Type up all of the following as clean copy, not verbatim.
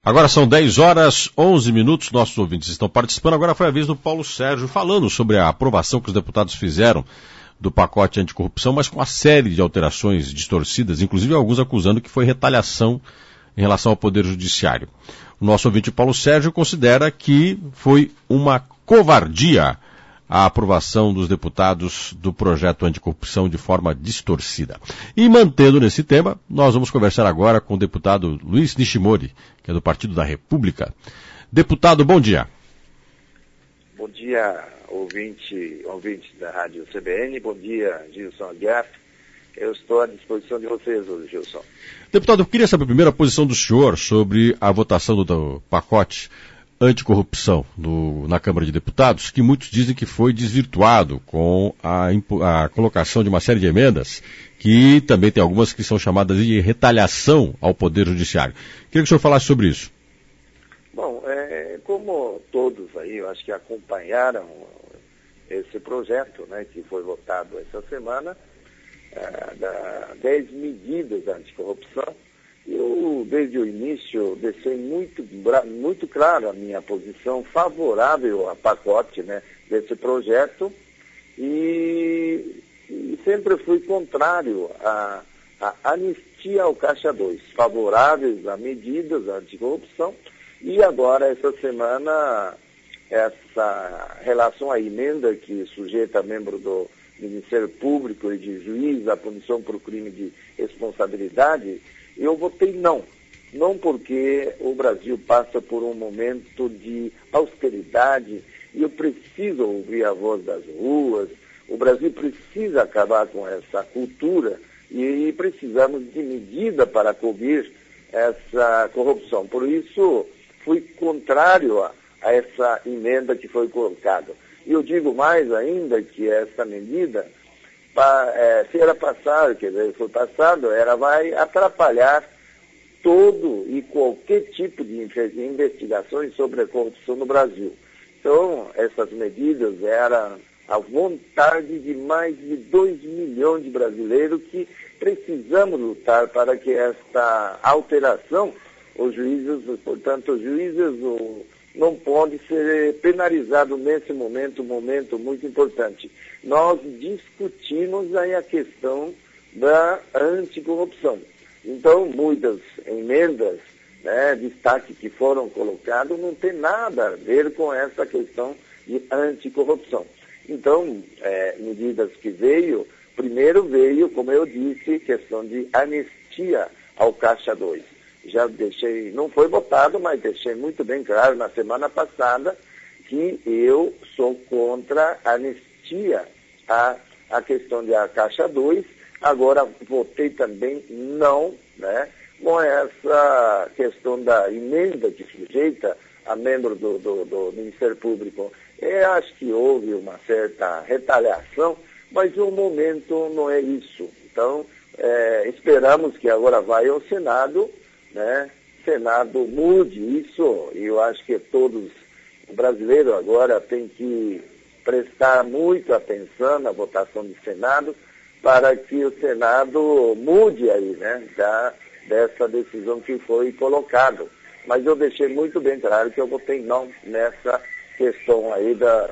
Agora são 10 horas, 11 minutos, nossos ouvintes estão participando. Agora foi a vez do Paulo Sérgio falando sobre a aprovação que os deputados fizeram do pacote anticorrupção, mas com uma série de alterações distorcidas, inclusive alguns acusando que foi retaliação em relação ao Poder Judiciário. O nosso ouvinte Paulo Sérgio considera que foi uma covardia a aprovação dos deputados do projeto anticorrupção de forma distorcida. E mantendo nesse tema, nós vamos conversar agora com o deputado Luiz Nishimori, que é do Partido da República. Deputado, bom dia. Bom dia, ouvinte da Rádio CBN. Bom dia, Gilson Aguiar. Eu estou à disposição de vocês hoje, Gilson. Deputado, eu queria saber primeiro a posição do senhor sobre a votação do pacote anticorrupção na Câmara de Deputados, que muitos dizem que foi desvirtuado com a colocação de uma série de emendas, que também tem algumas que são chamadas de retaliação ao Poder Judiciário. Queria que o senhor falasse sobre isso. Bom, como todos aí, eu acho que acompanharam esse projeto, né, que foi votado essa semana, 10 medidas anticorrupção. Eu, desde o início, deixei muito claro a minha posição favorável ao pacote, né, desse projeto e sempre fui contrário à anistia ao Caixa 2, favoráveis a medidas anticorrupção. E agora, essa semana, essa relação à emenda que sujeita membro do Ministério Público e de juiz à punição por crime de responsabilidade, eu votei não. Não porque o Brasil passa por um momento de austeridade e eu preciso ouvir a voz das ruas. O Brasil precisa acabar com essa cultura e precisamos de medida para cobrir essa corrupção. Por isso, fui contrário a essa emenda que foi colocada. E eu digo mais ainda que essa medida, se ela passar, quer dizer, for passado, ela vai atrapalhar todo e qualquer tipo de investigações sobre a corrupção no Brasil. Então, essas medidas eram a vontade de mais de 2 milhões de brasileiros que precisamos lutar para que esta alteração, os juízes não podem ser penalizados nesse momento, um momento muito importante. Nós discutimos aí a questão da anticorrupção. Então, muitas emendas, né, destaque que foram colocados, não tem nada a ver com essa questão de anticorrupção. Então, medidas que primeiro veio, como eu disse, questão de anistia ao Caixa 2. Já deixei, não foi votado, mas deixei muito bem claro na semana passada que eu sou contra a anistia à questão de a Caixa 2. Agora votei também não, né, com essa questão da emenda que sujeita a membro do Ministério Público. Eu acho que houve uma certa retaliação, mas o momento não é isso. Então, esperamos que agora vai ao Senado, né? O Senado mude isso, e eu acho que todos os brasileiros agora têm que prestar muita atenção na votação do Senado, para que o Senado mude aí, né, dessa decisão que foi colocada. Mas eu deixei muito bem claro que eu votei não nessa questão aí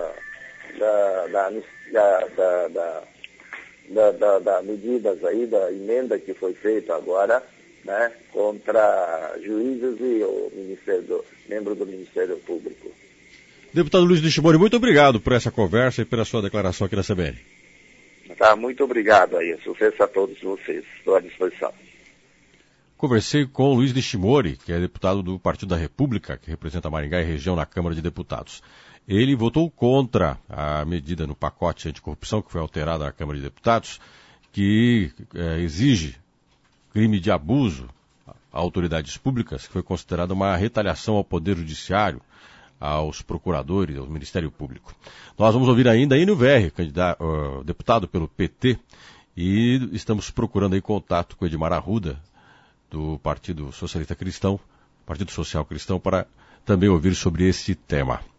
da medidas aí, da emenda que foi feita agora, né, contra juízes e o membro do Ministério Público. Deputado Luiz Nishimori, muito obrigado por essa conversa e pela sua declaração aqui na CBN. Tá, muito obrigado aí. Sucesso a todos vocês. Estou à disposição. Conversei com o Luiz Nishimori, que é deputado do Partido da República, que representa Maringá e região na Câmara de Deputados. Ele votou contra a medida no pacote anticorrupção que foi alterada na Câmara de Deputados, que exige crime de abuso a autoridades públicas, que foi considerada uma retaliação ao Poder Judiciário, aos procuradores, ao Ministério Público. Nós vamos ouvir ainda Enio Verri, deputado pelo PT, e estamos procurando aí contato com Edmar Arruda, do Partido Socialista Cristão, Partido Social Cristão, para também ouvir sobre esse tema.